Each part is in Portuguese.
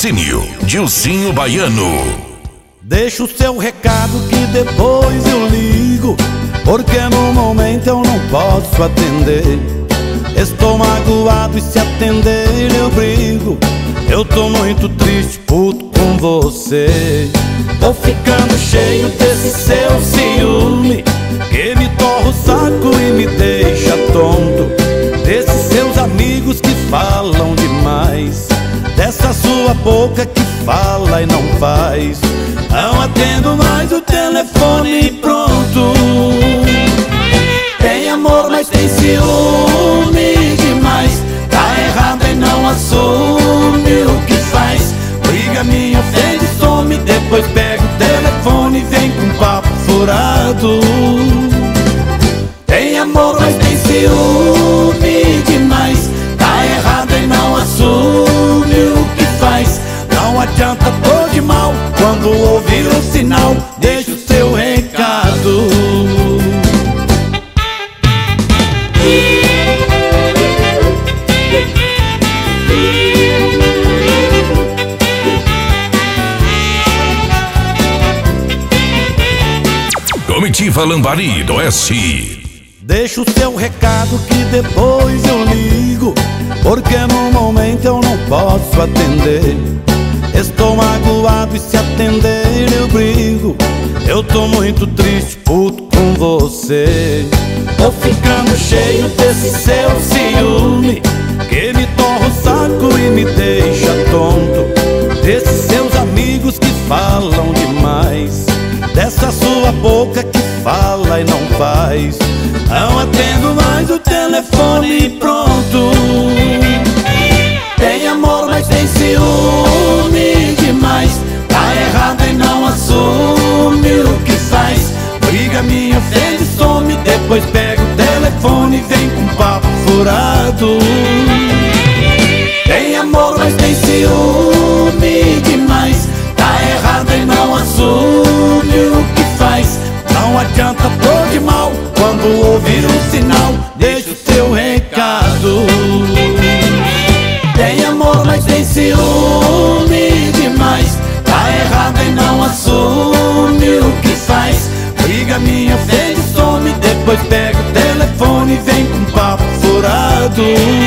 Patrocínio Dilcinho Baiano. Deixa o seu recado que depois eu ligo, porque no momento eu não posso atender. Estou magoado e se atender eu brigo. Eu tô muito triste, puto com você. Tô ficando cheio desse seu ciúme, que me torra o saco e me deixa tonto. Desses seus amigos que falam demais, dessa sua boca que fala e não faz. Não atendo mais o telefone e pronto. Tem amor, mas tem ciúme demais. Tá errado e não assume o que faz. Briga, me ofende, some, depois pega o telefone e vem com papo furado. Tem amor, mas tem ciúme demais. Tá errado e não assume o que faz. Não adianta, tô de mal, quando ouvir um sinal, deixa o seu recado. Comitiva Lambari do Oeste. Deixa o seu recado que depois eu ligo, porque no momento eu não posso atender. Estou magoado e se atender eu brigo. Eu tô muito triste, puto com você. Tô ficando cheio desse seu ciúme, que me torra o saco e me deixa tonto. Desses seus amigos que falam demais, dessa sua boca que fala e não faz. Não atendo mais o telefone e pronto. Tem amor, mas tem ciúme demais. Tá errado e não assume o que faz. Briga, me ofende, some, depois pega o telefone e vem com papo furado. Tem amor, mas tem ciúme demais. Tá errado e não assume o que faz. Não adianta, tô de mal, quando ouvir um sinal, deixa o seu recado. Tem amor, mas tem ciúme demais. Tá errado e não assume o que faz. Briga, me ofende, some, depois pega o telefone e vem com papo furado.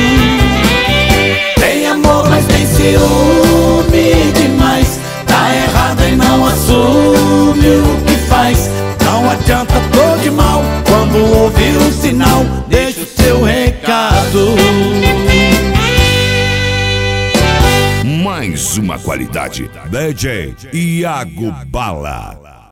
Tem amor, mas tem ciúme demais. Tá errado e não assume o que faz. Não adianta, tô de mal, quando ouvir um sinal, deixa o seu recado. Mais uma qualidade. DJ Iago Bala.